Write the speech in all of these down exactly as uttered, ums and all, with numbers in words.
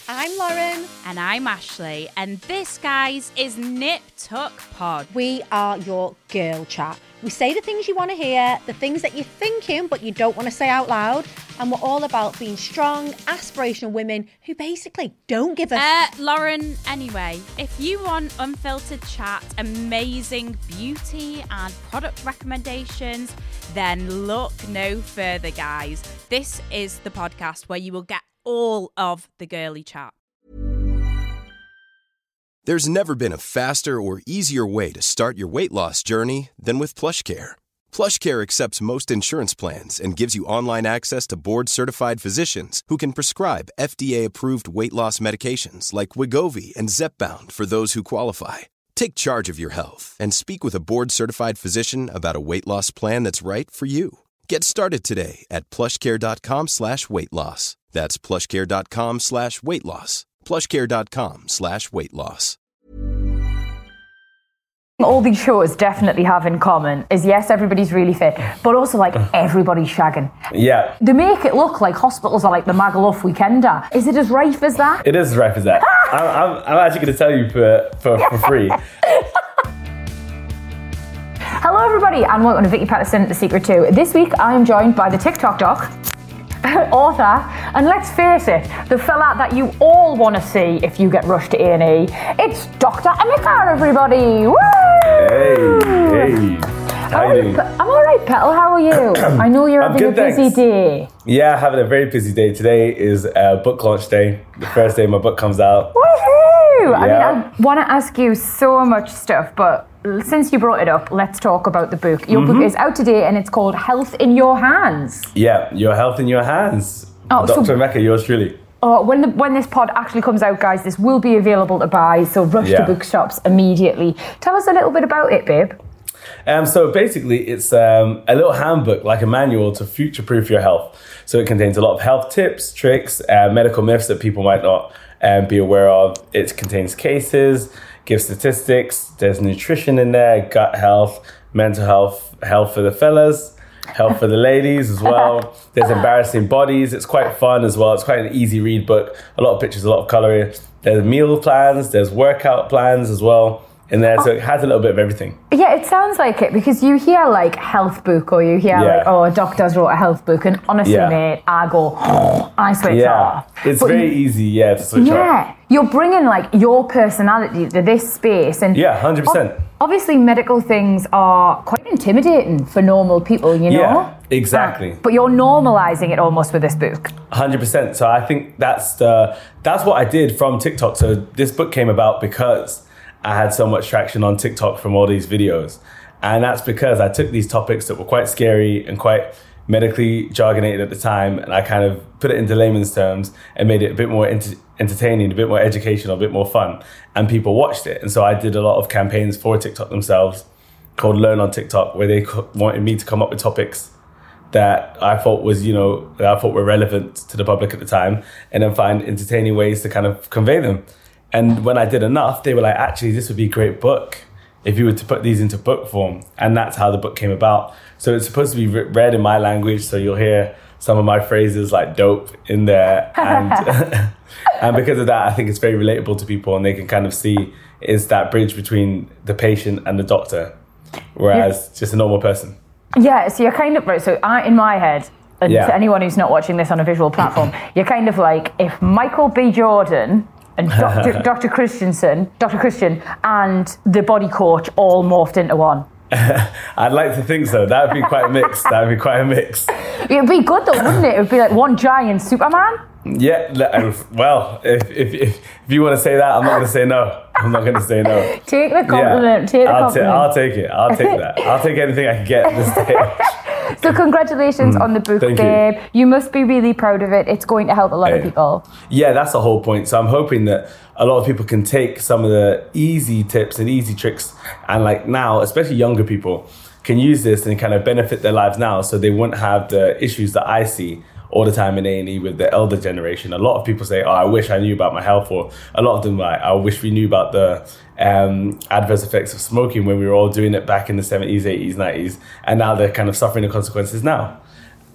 I'm Lauren. And I'm Ashley. And this, guys, is Nip Tuck Pod. We are your girl chat. We say the things you want to hear, the things that you're thinking but you don't want to say out loud. And we're all about being strong, aspirational women who basically don't give a... Uh, Lauren, anyway, if you want unfiltered chat, amazing beauty and product recommendations, then look no further, guys. This is the podcast where you will get all of the girly chat. There's never been a faster or easier way to start your weight loss journey than with PlushCare. PlushCare accepts most insurance plans and gives you online access to board-certified physicians who can prescribe F D A-approved weight loss medications like Wegovy and Zepbound for those who qualify. Take charge of your health and speak with a board-certified physician about a weight loss plan that's right for you. Get started today at plushcare.com slash weight loss. That's plushcare.com slash weight loss. plushcare.com slash weight loss. All these shows definitely have in common is, yes, everybody's really fit, but also, like, everybody's shagging. Yeah. They make it look like hospitals are like the Magaluf Weekender. Is it as rife as that? It is as rife as that. I'm, I'm, I'm actually going to tell you for, for, for free. Hello, everybody, and welcome to Vicky Patterson, The Secret To. This week, I am joined by the TikTok doc, author, and let's face it, the fella that you all want to see if you get rushed to A and E. It's Doctor Emeka, everybody. Woo! Hey, hey. How are you doing? I'm all right, Petal. How are you? I know you're having good, a busy thanks. day. Yeah, having a very busy day. Today is uh, book launch day. The first day my book comes out. Woohoo! Yeah. I mean, I want to ask you so much stuff, but since you brought it up, let's talk about the book. Your Mm-hmm. book is out today and it's called Health in Your Hands. Yeah, your health in your hands. Oh, Doctor so- Emeka, yours truly. Oh, when the, when this pod actually comes out, guys, this will be available to buy, so rush Yeah. to bookshops immediately. Tell us a little bit about it, babe. Um, so basically, it's um, a little handbook, like a manual to future-proof your health. So it contains a lot of health tips, tricks, uh, medical myths that people might not um, be aware of. It contains cases, gives statistics. There's nutrition in there, gut health, mental health, health for the fellas, health for the ladies as well. There's embarrassing bodies. It's quite fun as well. It's quite an easy read book. A lot of pictures, a lot of coloring. There's meal plans. There's workout plans as well in there. So it has a little bit of everything. Yeah, it sounds like it, because you hear like health book or you hear Yeah. like, oh, a doctor's wrote a health book, and honestly, Yeah. mate, I go, I switch Yeah, off. it's But very you- easy, yeah, to switch off. Yeah, you're bringing like your personality to this space, and Yeah, one hundred percent. ob- obviously, medical things are quite intimidating for normal people, you know. Yeah, exactly. Uh, but you're normalizing it almost with this book. one hundred percent. So I think that's the that's what I did from TikTok. So this book came about because I had so much traction on TikTok from all these videos. And that's because I took these topics that were quite scary and quite medically jargonated at the time, and I kind of put it into layman's terms and made it a bit more ent- entertaining, a bit more educational, a bit more fun. And people watched it. And so I did a lot of campaigns for TikTok themselves called Learn on TikTok, where they co- wanted me to come up with topics that I thought was, you know, that I thought were relevant to the public at the time, and then find entertaining ways to kind of convey them. And when I did enough, they were like, actually, this would be a great book if you were to put these into book form. And that's how the book came about. So it's supposed to be re- read in my language. So you'll hear some of my phrases like dope in there. And, and because of that, I think it's very relatable to people, and they can kind of see it's that bridge between the patient and the doctor, whereas yeah. just a normal person. Yeah, so you're kind of, right, so I, in my head, and Yeah. to anyone who's not watching this on a visual platform, you're kind of like if Michael B. Jordan and Doctor Doctor Christensen, Doctor Christian, and the body coach all morphed into one. I'd like to think so. That would be quite a mix. That would be quite a mix. It'd be good though, wouldn't it? It would be like one giant Superman. Yeah, well, if if if, if you want to say that, I'm not going to say no. I'm not going to say no. Take the compliment. Yeah. Take the I'll compliment. Ta- I'll take it. I'll take that. I'll take anything I can get at this stage. So congratulations mm, on the book, babe. You. you must be really proud of it. It's going to help a lot hey. of people. Yeah, that's the whole point. So I'm hoping that a lot of people can take some of the easy tips and easy tricks, and like now, especially younger people, can use this and kind of benefit their lives now, so they won't have the issues that I see all the time in A and E with the elder generation. A lot of people say, oh, I wish I knew about my health, or a lot of them like, I wish we knew about the um, adverse effects of smoking when we were all doing it back in the seventies, eighties, nineties, and now they're kind of suffering the consequences now.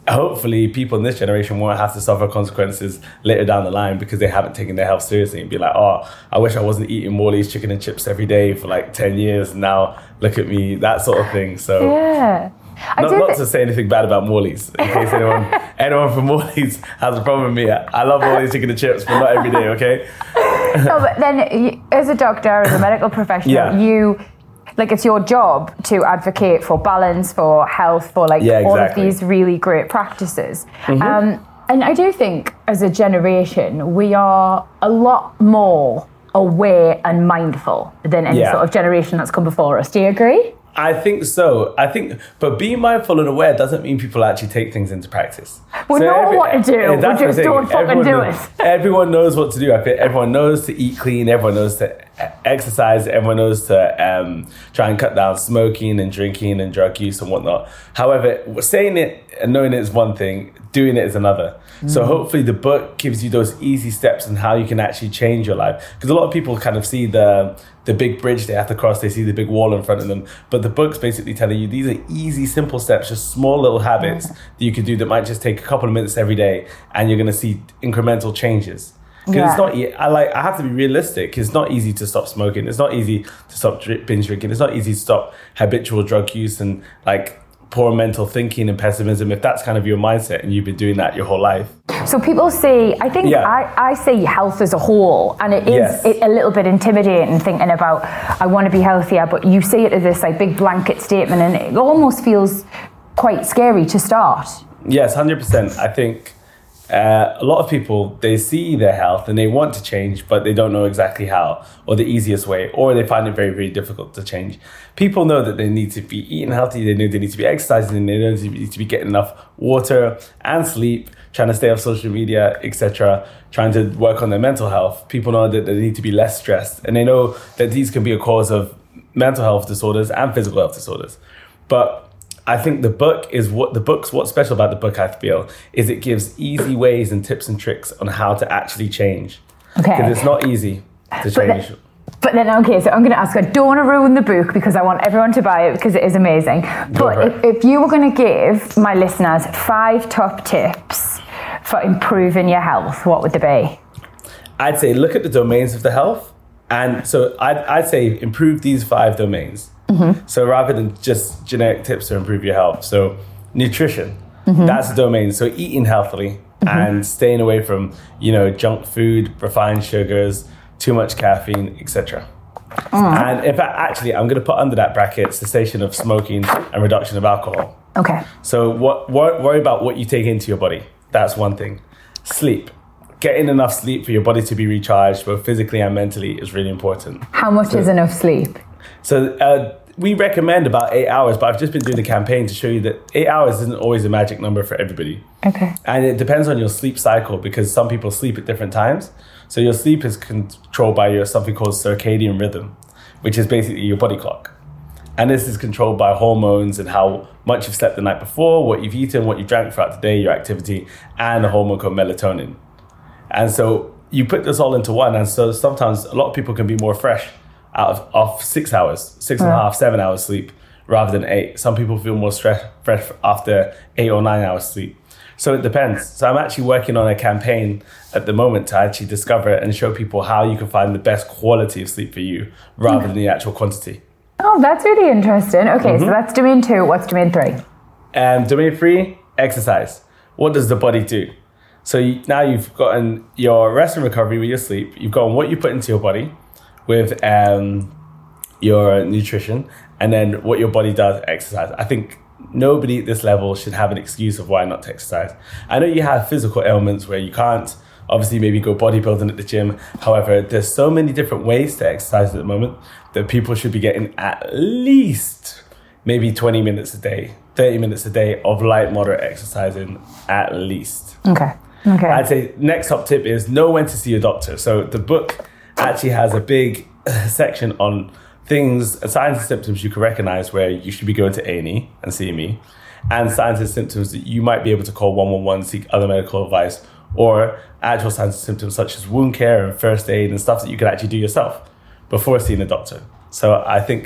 hopefully people in this generation won't have to suffer consequences later down the line because they haven't taken their health seriously and be like, oh, I wish I wasn't eating Morley's chicken and chips every day for like ten years. And now look at me, that sort of thing. So yeah. I not, do not th- to say anything bad about Morley's, in case anyone anyone from Morley's has a problem with me. I love Morley's chicken and chips, but not every day, okay? No, but then as a doctor, as a medical professional, yeah. you... Like, it's your job to advocate for balance, for health, for like yeah, exactly. all of these really great practices. Mm-hmm. Um, and I do think as a generation, we are a lot more aware and mindful than any yeah. sort of generation that's come before us. Do you agree? I think so. I think, but being mindful and aware doesn't mean people actually take things into practice. We so know every, what to do. Yeah, We just don't fucking everyone do knows, it. Everyone knows what to do. I think everyone knows to eat clean. Everyone knows to exercise. Everyone knows to um, try and cut down smoking and drinking and drug use and whatnot. However, saying it and knowing it is one thing. Doing it is another. Mm. So hopefully the book gives you those easy steps on how you can actually change your life. Because a lot of people kind of see the the big bridge they have to cross. They see the big wall in front of them. But the book's basically telling you these are easy, simple steps, just small little habits mm. that you can do that might just take a couple of minutes every day, and you're going to see incremental changes. Because yeah. it's not, e- I like, I have to be realistic. It's not easy to stop smoking. It's not easy to stop drink, binge drinking. It's not easy to stop habitual drug use and like poor mental thinking and pessimism, if that's kind of your mindset and you've been doing that your whole life. So people say, I think yeah. I, I say health as a whole, and it is yes. it, a little bit intimidating thinking about, I want to be healthier, but you say it as this like big blanket statement, and it almost feels quite scary to start. Yes, one hundred percent. I think uh, a lot of people, they see their health and they want to change, but they don't know exactly how or the easiest way, or they find it very, very difficult to change. People know that they need to be eating healthy, they know they need to be exercising, they know they need to be getting enough water and sleep, trying to stay off social media, et cetera, trying to work on their mental health. People know that they need to be less stressed, and they know that these can be a cause of mental health disorders and physical health disorders. But I think the book is what the book's what's special about the book, I feel, is it gives easy ways and tips and tricks on how to actually change. Okay. Because it's not easy to change. But then, okay, so I'm going to ask, I don't want to ruin the book because I want everyone to buy it because it is amazing. But if, if you were going to give my listeners five top tips for improving your health, what would they be? I'd say look at the domains of the health. And so I'd, I'd say improve these five domains. Mm-hmm. So rather than just generic tips to improve your health. So nutrition, mm-hmm. that's the domain. So eating healthily mm-hmm. and staying away from, you know, junk food, refined sugars, too much caffeine, et cetera. Mm. And in fact, actually, I'm going to put under that bracket cessation of smoking and reduction of alcohol. Okay. So what, wor- worry about what you take into your body. That's one thing. Sleep. Getting enough sleep for your body to be recharged, both physically and mentally, is really important. How much so, is enough sleep? So uh, we recommend about eight hours, but I've just been doing a campaign to show you that eight hours isn't always a magic number for everybody. Okay. And it depends on your sleep cycle, because some people sleep at different times. So your sleep is controlled by your something called circadian rhythm, which is basically your body clock. And this is controlled by hormones and how much you've slept the night before, what you've eaten, what you drank throughout the day, your activity, and a hormone called melatonin. And so you put this all into one, and so sometimes a lot of people can be more fresh out of, of six hours, six and a half, seven hours sleep rather than eight. Some people feel more stress, fresh after eight or nine hours sleep. So it depends. So I'm actually working on a campaign at the moment to actually discover and show people how you can find the best quality of sleep for you rather than the actual quantity. Oh, that's really interesting. Okay, mm-hmm. so that's domain two. What's domain three? Um, domain three, exercise. What does the body do? So you, now you've gotten your rest and recovery with your sleep. You've gotten what you put into your body with um, your nutrition, and then what your body does, exercise. I think nobody at this level should have an excuse of why not to exercise. I know you have physical ailments where you can't obviously maybe go bodybuilding at the gym. However, there's so many different ways to exercise at the moment that people should be getting at least maybe twenty minutes a day, thirty minutes a day of light, moderate exercising at least. Okay. Okay. I'd say next top tip is know when to see your doctor. So the book actually has a big section on things, signs and symptoms you can recognize where you should be going to A and E and seeing me, and signs and symptoms that you might be able to call one one one, seek other medical advice, or actual signs and symptoms such as wound care and first aid and stuff that you can actually do yourself before seeing a doctor. So I think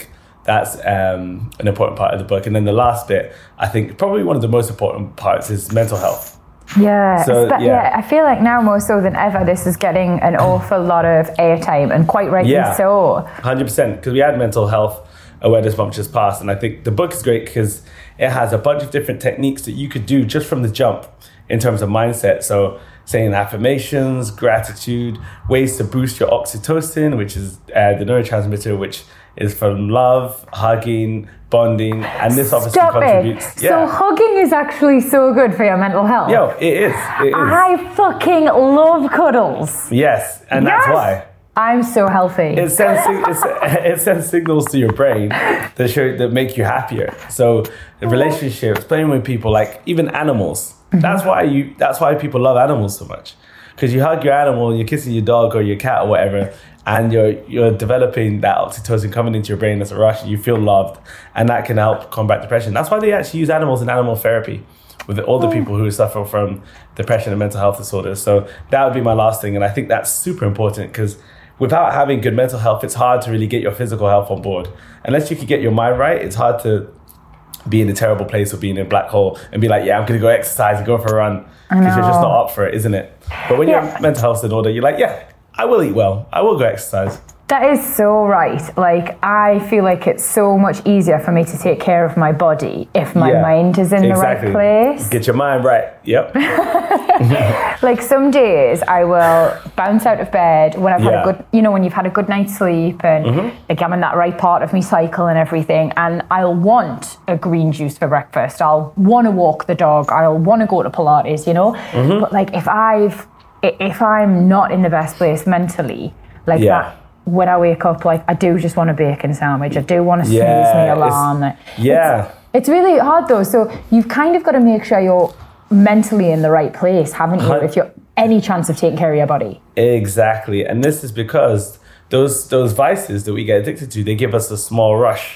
that's um, an important part of the book. And then the last bit, I think probably one of the most important parts is mental health. Yeah, So, but yeah. yeah, I feel like now more so than ever, this is getting an awful lot of airtime, and quite rightly Yeah. so. one hundred percent, because we had Mental Health Awareness Month just passed, and I think the book is great because it has a bunch of different techniques that you could do just from the jump in terms of mindset. So saying affirmations, gratitude, ways to boost your oxytocin, which is uh, the neurotransmitter, which is from love, hugging, bonding, and this obviously Stop contributes. it. So hugging is actually so good for your mental health. Yo, it is. It is. I fucking love cuddles. Yes, and Yes. that's why. I'm so healthy. It sends, sig- it's, it sends signals to your brain that show that make you happier. So the relationships, playing with people, like even animals. Mm-hmm. That's why you. That's why people love animals so much. Because you hug your animal, you're kissing your dog or your cat or whatever, and you're you're developing that oxytocin coming into your brain as a rush. You feel loved, and that can help combat depression. That's why they actually use animals in animal therapy with all the people who suffer from depression and mental health disorders. So that would be my last thing, and I think that's super important because without having good mental health, it's hard to really get your physical health on board. Unless you can get your mind right, it's hard to be in a terrible place or be in a black hole and be like, yeah, I'm going to go exercise and go for a run. Because you're just not up for it, isn't it? But when Yeah. your mental health's in order, you're like, yeah, I will eat well. I will go exercise. That is so right. Like, I feel like it's so much easier for me to take care of my body if my Yeah, mind is in exactly. the right place. Get your mind right. Yep. Like, some days I will bounce out of bed when I've had Yeah. a good, you know, when you've had a good night's sleep and Mm-hmm. like I'm in that right part of my cycle and everything, and I'll want a green juice for breakfast. I'll want to walk the dog. I'll want to go to Pilates, you know? Mm-hmm. But like, if I've, i- if I'm not in the best place mentally, like Yeah. that, when I wake up, like, I do just want a bacon sandwich. I do want to snooze Yeah, my it's- alarm. Yeah. It's, it's really hard though. So you've kind of got to make sure you're mentally in the right place, haven't you? Hun- If you're any chance of taking care of your body. Exactly. And this is because those those vices that we get addicted to, they give us a small rush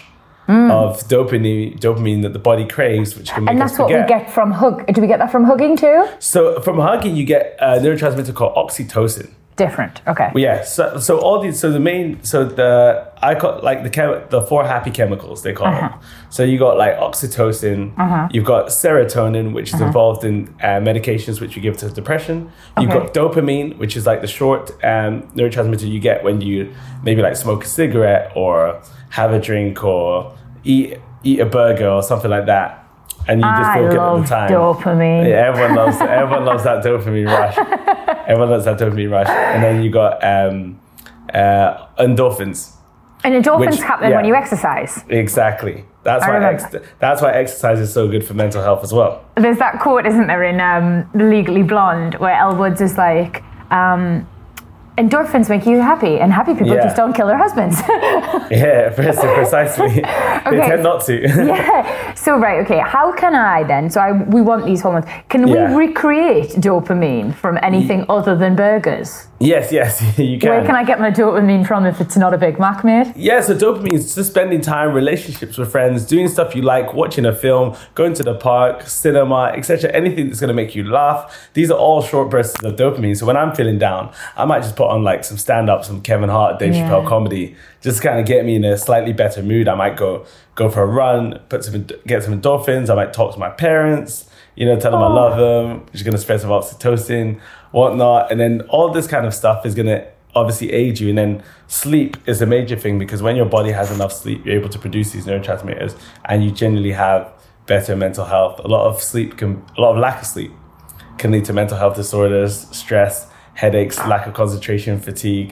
of dopamine dopamine that the body craves, which can make And us that's what forget. we get from hug. Do we get that from hugging too? So from hugging, you get a neurotransmitter called oxytocin. Different. Okay. Well, yeah. So, so all these. So the main. So the I call like the chem, the four happy chemicals they call Uh-huh. them. So you got like oxytocin. Uh-huh. You've got serotonin, which is involved in uh, medications which you give to depression. You've Okay. got dopamine, which is like the short um, neurotransmitter you get when you maybe like smoke a cigarette or have a drink or eat eat a burger or something like that. And you just I feel good at love the time. dopamine. Yeah, everyone loves everyone loves that dopamine rush. Everyone loves that dopamine rush. And then you got um, uh, endorphins. And endorphins Which- happen yeah. when you exercise. Exactly. That's I why remember. ex- that's why exercise is so good for mental health as well. There's that quote, isn't there, in um, Legally Blonde, where Elle Woods is like, um, endorphins make you happy, and happy people Yeah. just don't kill their husbands. Yeah, precisely. They Okay. tend not to. Yeah. So right, okay. How can I then? So I, we want these hormones. Can Yeah. we recreate dopamine from anything other than burgers? Yes, yes, you can. Where can I get my dopamine from if it's not a Big Mac, mate? Yeah, so dopamine is just spending time, relationships with friends, doing stuff you like, watching a film, going to the park, cinema, et cetera. Anything that's going to make you laugh. These are all short bursts of dopamine. So when I'm feeling down, I might just put on like some stand-up, some Kevin Hart, Dave Yeah. Chappelle comedy, just kind of get me in a slightly better mood. I might go go for a run, put some get some endorphins. I might talk to my parents, you know, tell them I love them, which is going to spread some oxytocin, whatnot. And then all this kind of stuff is going to obviously aid you. And then sleep is a major thing because when your body has enough sleep, you're able to produce these neurotransmitters and you generally have better mental health. A lot of sleep can, a lot of lack of sleep can lead to mental health disorders, stress, headaches, lack of concentration, fatigue.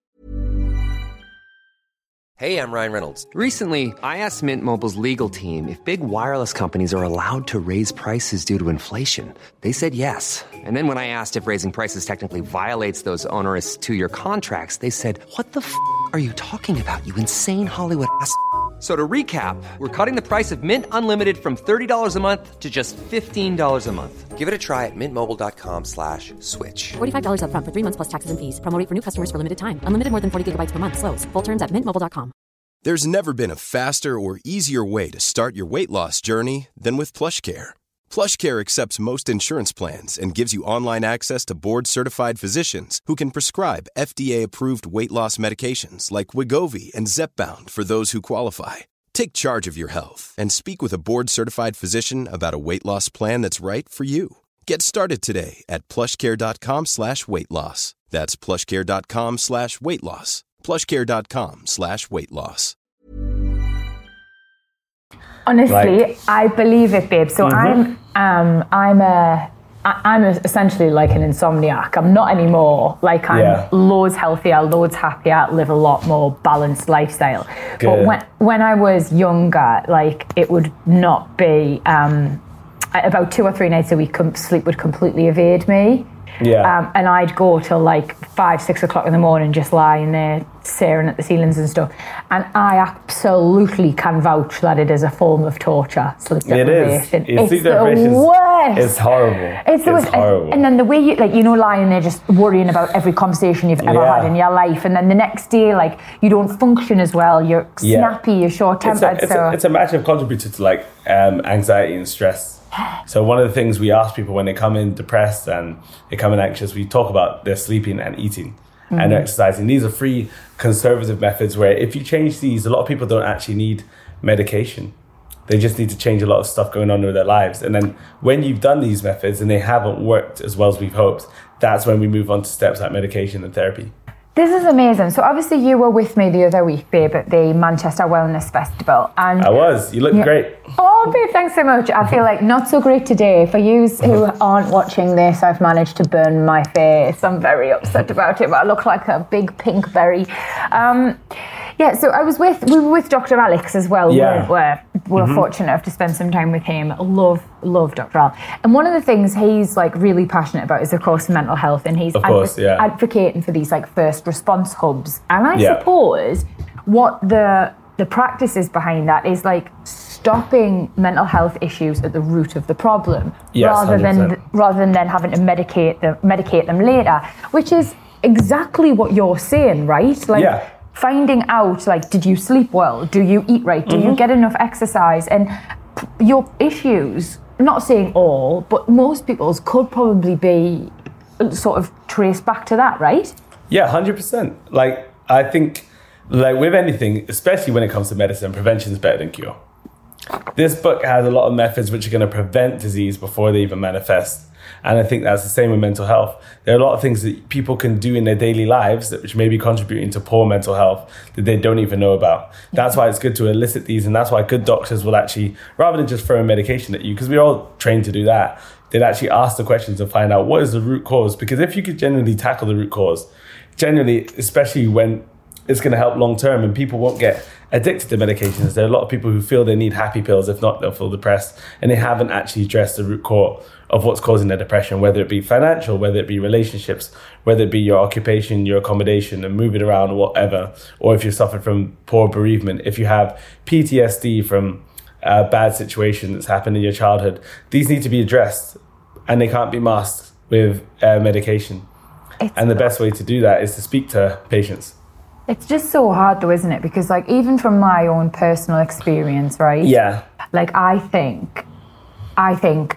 Hey, I'm Ryan Reynolds. Recently, I asked Mint Mobile's legal team if big wireless companies are allowed to raise prices due to inflation. They said yes. And then when I asked if raising prices technically violates those onerous two-year contracts, they said, what the f*** are you talking about, you insane Hollywood ass f- So to recap, we're cutting the price of Mint Unlimited from thirty dollars a month to just fifteen dollars a month. Give it a try at mintmobile.com slash switch. forty-five dollars up front for three months plus taxes and fees. Promo rate for new customers for limited time. Unlimited more than forty gigabytes per month. Slows full terms at mint mobile dot com. There's never been a faster or easier way to start your weight loss journey than with PlushCare. PlushCare accepts most insurance plans and gives you online access to board-certified physicians who can prescribe F D A-approved weight loss medications like Wegovy and Zepbound for those who qualify. Take charge of your health and speak with a board-certified physician about a weight loss plan that's right for you. Get started today at plushcare.com slash weight loss. That's plushcare.com slash weight loss. plushcare.com slash weight loss. Honestly, Like- I believe it, babe. So Mhm. I'm, um, I'm a, I- I'm essentially like an insomniac. I'm not anymore. Like I'm Yeah. loads healthier, loads happier, live a lot more balanced lifestyle. But Good. when when I was younger, like it would not be um, about two or three nights a week. Com- sleep would completely evade me. Yeah. Um, and I'd go till like five, six o'clock in the morning, just lying there, staring at the ceilings and stuff. And I absolutely can vouch that it is a form of torture. Sleep It is. deprivation. It's It's sleep the deprivation is- worst. It's horrible. It's the worst. And- horrible. And then the way you, like, you know, lying there just worrying about every conversation you've ever Yeah. had in your life. And then the next day, like, you don't function as well. You're Yeah. snappy, you're it's short-tempered. a, it's, so a, it's a massive contributor to like um, anxiety and stress. So one of the things we ask people when they come in depressed and they come in anxious, we talk about their sleeping and eating and exercising. These are free conservative methods where if you change these, a lot of people don't actually need medication. They just need to change a lot of stuff going on in their lives. And then when you've done these methods and they haven't worked as well as we've hoped, that's when we move on to steps like medication and therapy. this is amazing. So obviously you were with me the other week, babe, at the Manchester Wellness Festival. And I was. You look Yeah. great. Oh, babe, thanks so much. I feel like not so great today. For you who aren't watching this, I've managed to burn my face. I'm very upset about it, but I look like a big pink berry. Um, yeah, so I was with, we were with Doctor Alex as well. Yeah. We're, we're, we're fortunate enough to spend some time with him. Love, love Doctor Al. And one of the things he's like really passionate about is, of course, mental health. And he's Of course, yeah. advocating for these like first response hubs. And I Yeah. suppose what the the practice is behind that is like stopping mental health issues at the root of the problem, Yes, rather one hundred than percent. rather than then having to medicate them medicate them later, which is exactly what you're saying, right? Like Yeah. finding out, like, did you sleep well? Do you eat right? Do Mm-hmm. you get enough exercise? And p- your issues, not saying all, but most people's could probably be sort of traced back to that, right? Yeah, one hundred percent. Like, I think, like with anything, especially when it comes to medicine, prevention is better than cure. This book has a lot of methods which are going to prevent disease before they even manifest. And I think that's the same with mental health. There are a lot of things that people can do in their daily lives that which may be contributing to poor mental health that they don't even know about. That's why it's good to elicit these, and that's why good doctors will actually, rather than just throwing medication at you, because we're all trained to do that, they'd actually ask the questions and find out what is the root cause. Because if you could genuinely tackle the root cause, generally, especially when it's going to help long term and people won't get addicted to medications. There are a lot of people who feel they need happy pills. If not, they'll feel depressed, and they haven't actually addressed the root cause of what's causing their depression, whether it be financial, whether it be relationships, whether it be your occupation, your accommodation and moving around or whatever, or if you suffer from poor bereavement, if you have P T S D from a bad situation that's happened in your childhood, these need to be addressed, and they can't be masked with uh, medication. It's And the best way to do that is to speak to patients. It's just so hard though, isn't it? Because like even from my own personal experience, right? Yeah. Like I think, I think,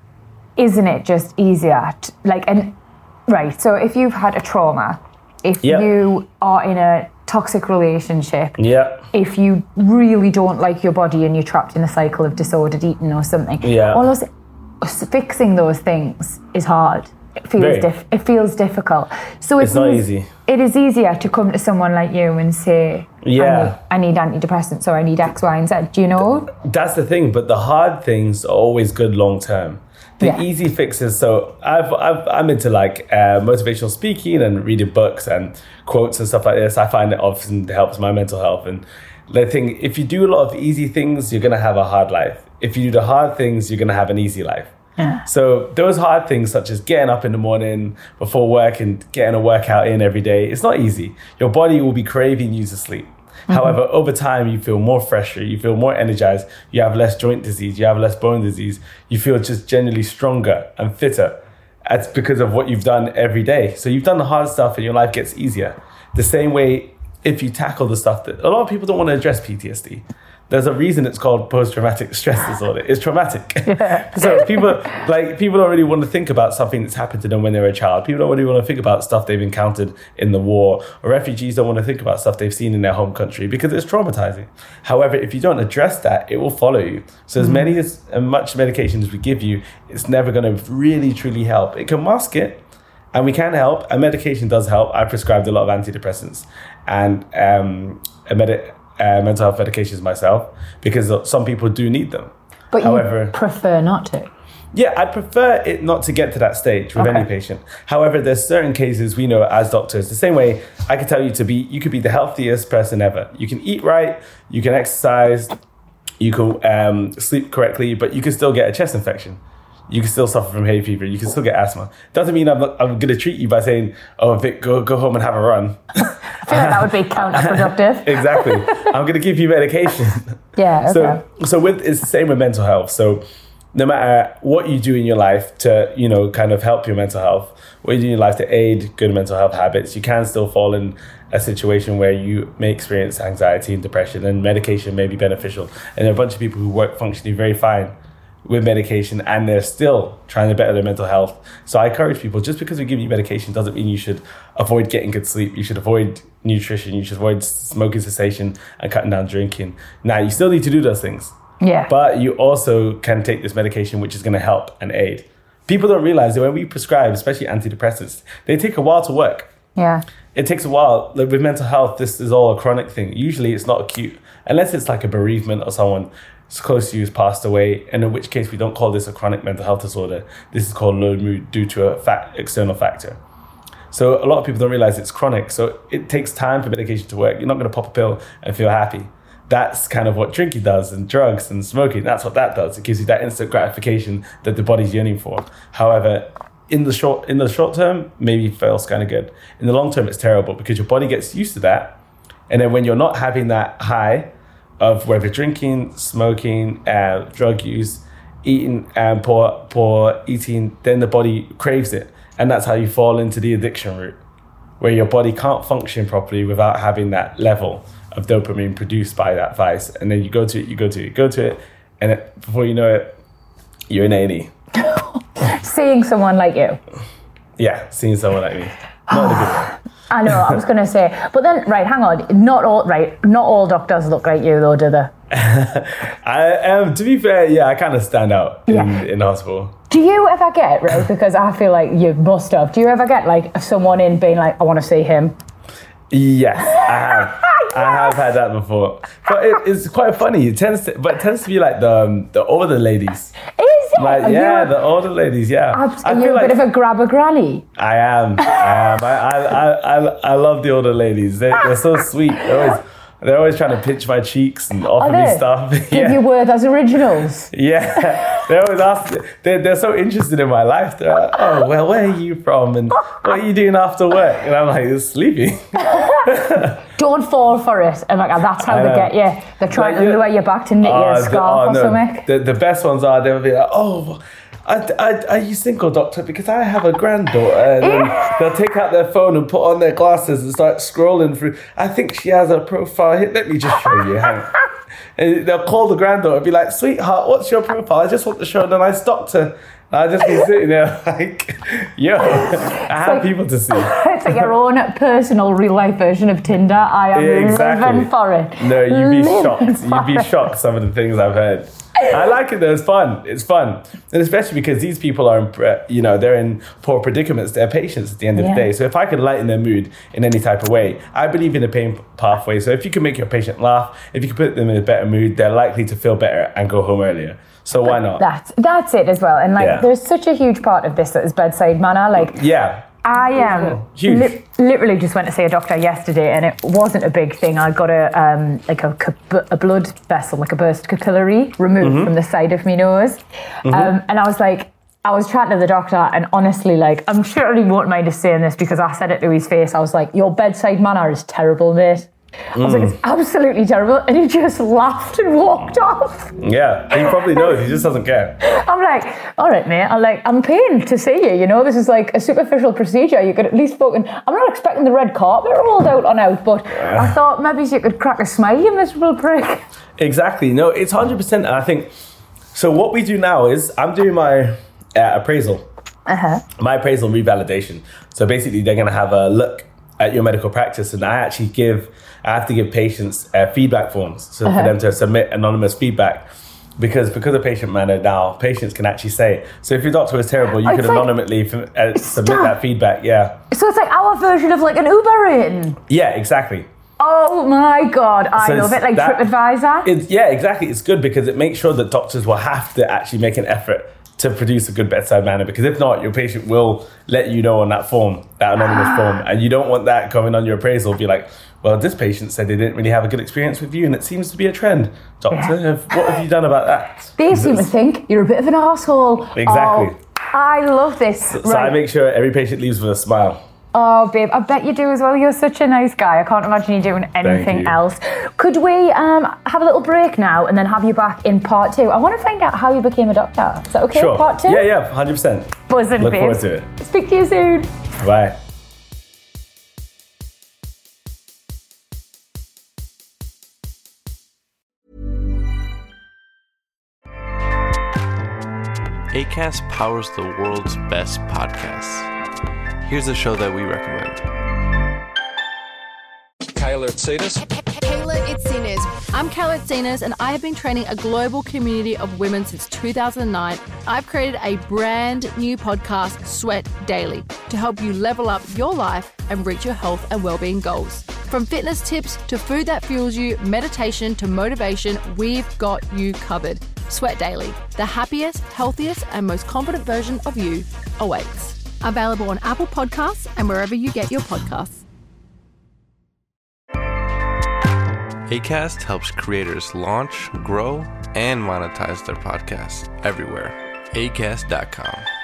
isn't it just easier? To, like, and right. So if you've had a trauma, if Yeah. you are in a toxic relationship, Yeah. if you really don't like your body and you're trapped in a cycle of disordered eating or something, Yeah. all those fixing those things is hard. It feels Very. diff- it feels difficult. So It's not means- easy. It is easier to come to someone like you and say, Yeah. I need, I need antidepressants or I need X, Y, and Z. Do you know? That's the thing, but the hard things are always good long term. The Yeah. easy fixes. So I've, I've I'm into like uh, motivational speaking and reading books and quotes and stuff like this. I find it often helps my mental health. And the thing, if you do a lot of easy things, you're gonna have a hard life. If you do the hard things, you're gonna have an easy life. Yeah. So those hard things, such as getting up in the morning before work and getting a workout in every day, it's not easy. Your body will be craving you to sleep. Mm-hmm. However, over time, you feel more fresher, you feel more energized, you have less joint disease, you have less bone disease, you feel just generally stronger and fitter. That's because of what you've done every day. So you've done the hard stuff and your life gets easier. The same way, if you tackle the stuff that a lot of people don't want to address P T S D. There's a reason it's called post-traumatic stress disorder. It's traumatic. Yeah. So people like people don't really want to think about something that's happened to them when they were a child. People don't really want to think about stuff they've encountered in the war. Or refugees don't want to think about stuff they've seen in their home country because it's traumatizing. However, if you don't address that, it will follow you. So as mm. many as and much medication as we give you, it's never going to really truly help. It can mask it, and we can help. And medication does help. I prescribed a lot of antidepressants and um, a med- uh, mental health medications myself because some people do need them. But However, you prefer not to? Yeah, I'd prefer it not to get to that stage with Okay. any patient. However, there's certain cases we know as doctors, the same way I can tell you to be, you could be the healthiest person ever. You can eat right, you can exercise, you can um, sleep correctly, but you can still get a chest infection. You can still suffer from hay fever. You can still get asthma. Doesn't mean I'm, not, I'm going to treat you by saying, oh, Vic, go, go home and have a run. I feel like that would be counterproductive. Exactly. I'm going to give you medication. Yeah, okay. So, so with, it's the same with mental health. So no matter what you do in your life to, you know, kind of help your mental health, what you do in your life to aid good mental health habits, you can still fall in a situation where you may experience anxiety and depression, and medication may be beneficial. And there are a bunch of people who work functioning very fine with medication and they're still trying to better their mental health. So I encourage people, just because we give you medication doesn't mean you should avoid getting good sleep. You should avoid nutrition. You should avoid smoking cessation and cutting down drinking. Now, you still need to do those things. Yeah. But you also can take this medication, which is going to help and aid. People don't realize that when we prescribe, especially antidepressants, they take a while to work. Yeah. It takes a while. Like with mental health, this is all a chronic thing. Usually it's not acute, unless it's like a bereavement or someone close to you has passed away, and in which case we don't call this a chronic mental health disorder. This is called low mood due to a fact, external factor. So a lot of people don't realize it's chronic. So it takes time for medication to work. You're not going to pop a pill and feel happy. That's kind of what drinking does, and drugs and smoking. That's what that does. It gives you that instant gratification that the body's yearning for. However, in the short in the short term, maybe it feels kind of good. In the long term, it's terrible because your body gets used to that. And then when you're not having that high of whether drinking, smoking, uh, drug use, eating, and poor poor eating, then the body craves it. And that's how you fall into the addiction route, where your body can't function properly without having that level of dopamine produced by that vice. And then you go to it, you go to it, you go to it, and it, before you know it, you're in A and E. Seeing someone like you. Yeah, seeing someone like me. Not a good one. I know, I was going to say. But then, right, hang on. Not all, right, not all doctors look like you, though, do they? I um, to be fair, yeah, I kind of stand out in, Yeah. in hospital. Do you ever get, right, because I feel like you must have, do you ever get, like, someone in being like, I want to see him? Yes, I have. I have had that before. But it, it's quite funny. It tends to, but it tends to be like the um, the older ladies. Is it? Like, Are yeah, you, the older ladies, yeah. abs- I are you feel a like bit of a grabber granny? I am. I am. I, I, I, I, I love the older ladies. They, they're so sweet. They're always, they're always trying to pinch my cheeks and offer Are me they? stuff. Give yeah. you worth as originals? Yeah. They always ask, they're, they're so interested in my life. They're like, oh, well, where are you from? And what are you doing after work? And I'm like, sleeping. Don't fall for it. And like, that's how I they know. get you. They're trying Like, to you- lure you back to knit you Oh, a the- scarf oh, or no. something. The, the best ones are, they'll be like, oh, I, I, are you single, doctor? Because I have a granddaughter. And then they'll take out their phone and put on their glasses and start scrolling through. I think she has a profile. Here, let me just show you. Hang on. And they'll call the granddaughter and be like, sweetheart, what's your profile? I just want to show. And then I stopped her. I just be sitting there like, yo, I have like- people to see. It's like your own personal real life version of Tinder. I am Yeah, exactly. living for it. No, you'd be Living shocked. for You'd be it. shocked some of the things I've heard. I like it though. It's fun. It's fun, and especially because these people are, in, pre- you know, they're in poor predicaments. They're patients at the end of Yeah. the day. So if I could lighten their mood in any type of way, I believe in a pain pathway. So if you can make your patient laugh, if you can put them in a better mood, they're likely to feel better and go home earlier. So why not? That's that's it as well. And like, Yeah. there's such a huge part of this that is bedside manner. Like, Yeah. I um, Huge. li- literally just went to see a doctor yesterday, and it wasn't a big thing. I got a um, like a, cap- a blood vessel, like a burst capillary, removed Mm-hmm. from the side of my nose, um, and I was like, I was chatting to the doctor, and honestly, like, I'm sure he won't mind us saying this because I said it to his face. I was like, your bedside manner is terrible, mate. I was like, it's absolutely terrible. And he just laughed and walked off. Yeah, he probably knows. He just doesn't care. I'm like, all right, mate. I'm like, I'm paying to see you. You know, this is like a superficial procedure. You could at least fucking. I'm not expecting the red carpet rolled out on out, but I thought maybe you could crack a smile, you miserable prick. Exactly. No, it's one hundred percent. And I think, so what we do now is I'm doing my uh, appraisal. Uh-huh. My appraisal revalidation. So basically, they're going to have a look at your medical practice, and I actually give, I have to give patients uh, feedback forms, so uh-huh. for them to submit anonymous feedback, because because of Patient Manor now, patients can actually say, so if your doctor was terrible, you oh, could like, anonymously f- uh, submit that feedback, yeah. So it's like our version of like an Uber rating. Yeah, exactly. Oh my God, I so love it, like that, TripAdvisor. It's, yeah, exactly, it's good because it makes sure that doctors will have to actually make an effort to produce a good bedside manner, because if not, your patient will let you know on that form, that anonymous ah. form, and you don't want that coming on your appraisal. Be like, well, this patient said they didn't really have a good experience with you, and it seems to be a trend. Doctor, yeah. what have you done about that? They seem to think you're a bit of an asshole. Exactly. Oh, I love this. So, right. so I make sure every patient leaves with a smile. Oh, babe, I bet you do as well. You're such a nice guy. I can't imagine you doing anything you. else. Could we um, have a little break now and then have you back in part two? I want to find out how you became a doctor. Is that okay? Sure. Part two? Yeah, yeah, one hundred percent. Buzzing, Look babe. forward to it. Speak to you soon. Bye. Acast powers the world's best podcasts. Here's a show that we recommend. Kayla Itsinas. Kayla Itsinas. I'm Kayla Itsinas, and I have been training a global community of women since two thousand nine. I've created a brand new podcast, Sweat Daily, to help you level up your life and reach your health and well-being goals. From fitness tips to food that fuels you, meditation to motivation, we've got you covered. Sweat Daily, the happiest, healthiest, and most confident version of you awaits. Available on Apple Podcasts and wherever you get your podcasts. Acast helps creators launch, grow, and monetize their podcasts everywhere. acast dot com.